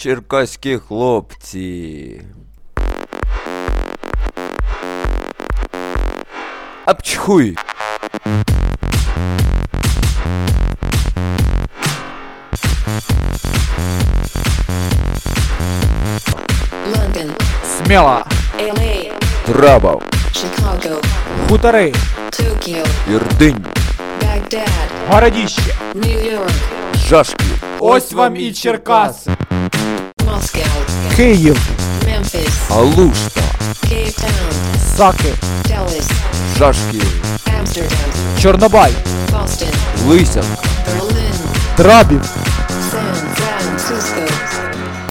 Черкаські хлопці. Апчхуй! London, Сміла, LA, Трабов, Chicago, Хутори, Tokyo, Ірдинь, Baghdad, Городіще. New York, Жашків, Ось вам і Черкаси. Moscow, Київ, Memphis, Алушта, Cape Town, Саки, Dallas, Жашків, Amsterdam, Чорнобай, Boston, Лисянка, Berlin, Драбів,